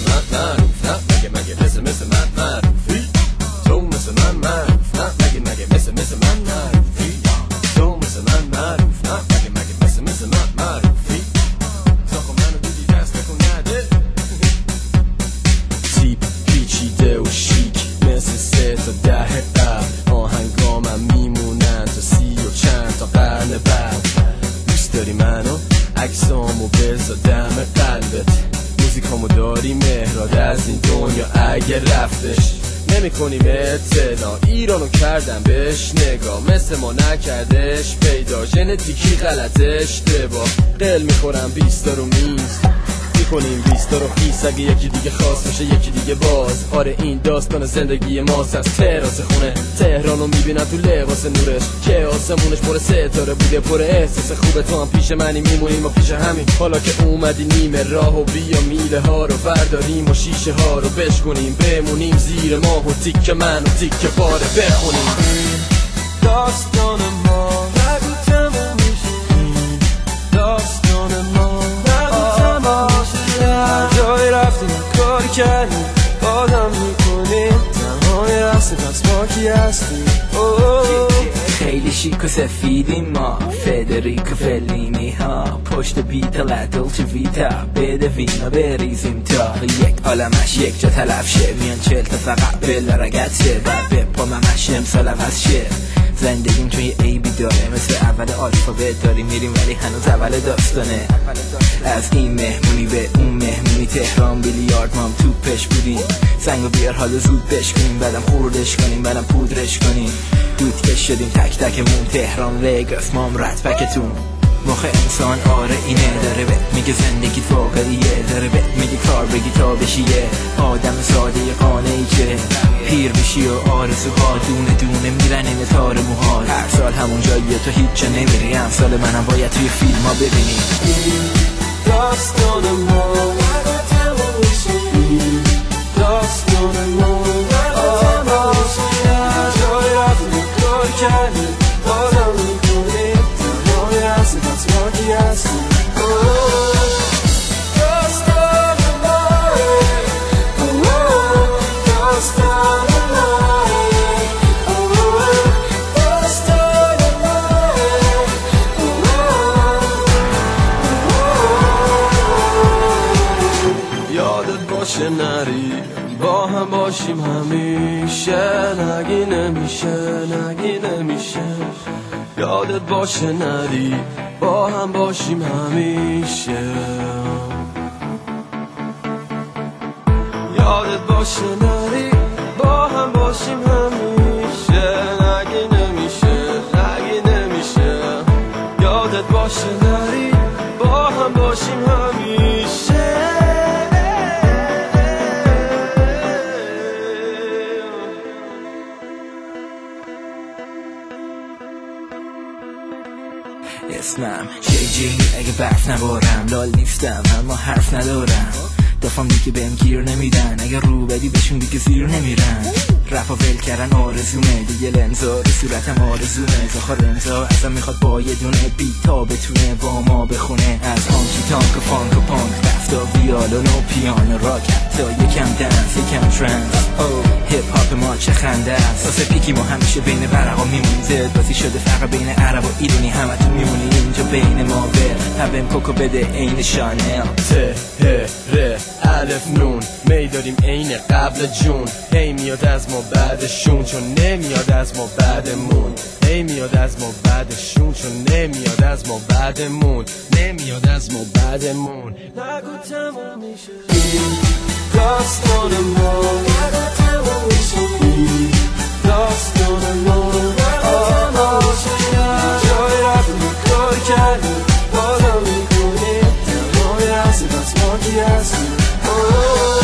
من معروف نه مگه مثل من معروفی تو مثل من معروف نه مگه مثل من معروفی تو مثل من معروف نه مگه مثل من معروفی تا منو دیدی دست نکن نده تیپ پیچیده و شیک مثل 3 تا 10 قبل آهنگامم میمونن تا 30 و چند تا قرن بعد دوست داری منو عکسامو بذار دم قلبت موزیکامو داری مهراد از این دنیا اگه رفتش نمی کنیم اطلاع ایرانو کردم بهش نگاه مثل ما نکردش پیدا ژنتیکی غلط اشتباه قل میخورم 20 رو میز میکنیم 20 رو خیس اگه یکی دیگه خواست میشه یکی دیگه باز آره این داستان زندگی ماست از تراس خونه تهرانو میبینم تو لباس نورش که آسمونش پر ستاره بوده پر احساس خوبه تو هم پیش منی میمونیم و پیش همین حالا که اومدی نیمه راه و بیا میله ها رو برداریم و شیشه ها رو بشکنیم بمونیم زیر ماه و تیک من و تیک پاره بخونیم داستان ما نگو تموم میشه داستان ما جای رفتیم کاری کردیم آدم میکنیم تمام رفته پس ما کی هستیم خیلی شیک و سفیدیم ما فدریکو فلینی ها پشت بیتا دولچه ویتا بده وینا بریزیم تا یک عالمش یک جا تلف شه میان 40 تا فقط بلا رگت شه بعد به پا ممش امسال عوض شه زندگیم توی عیبی داره مثل اول آلفابت داریم میریم ولی هنوز اول داستانه از این مهمونی به اون مهمونی تهران بیلیارد مام توپش بودیم سنگو بیار حالا زود بشکنیم بعدم خوردش کنیم بعدم پودرش کنیم دودکش شدیم تک تکمون تهران وگاس مام رتبکتون مخ انسان آره اینه داره بهت میگه زندگی واقعیه داره بهت میگه کار بگی تا بشی یه آدم ساده قانعی که پیر بشی و آرزوها دونه دونه میرن این تار موها هر سال همون جاییه تو هیچ جا نمیری امسال منم باید توی فیلم ها ببینی داستان ما داستان ما جای رفتیم کار کردیم آدم میکنیم تمام هستی پس ما کی هستیم داستان ما داستان ما داستان ما یادت باشه نری با هم باشیم همیشه نگی نمیشه یادت باشه نری با هم باشیم همیشه یادت باشه نری با هم باشیم همیشه نگی نمیشه یادت باشه نری با هم باشیم همیشه اسمم جی اگه برف نبارم لال نیستم اما حرف ندارم دفعم دیگه بهم گیر نمیدن اگه رو بدی بهشون دیگه زیر نمیرن رفا ول کردن آرزومه دیگه لنزا رو صورتم آرزومه زخار رنزا ازم میخواد با یه دونه بیتا بتونه با ما بخونه از آنکی تانک و فانک و پانک رفتا ویالون و پیانو راک حتی یکم دنس یکم ترنس هیپ هاپ ما چه خنده است واسه پیکی ما همیشه بین ورقا میمونی زد بازی شده فرق بین عرب و ایرانی همتون میمونی اینجا بین ما بر هبم کوکو بده عین شانل ته الف نون می داریم عین قبل جون هی میاد از ما بعدشون چون نمیاد از ما بعدمون هی میاد از ما بعدشون چون نمیاد از ما بعدمون نمیاد از ما بعدمون نگو تموم میشه داستان ما نگو تموم میشه داستان ما جای رفتیم کار کردیم آدم میکنیم تمام هستی پس ما کی هستیم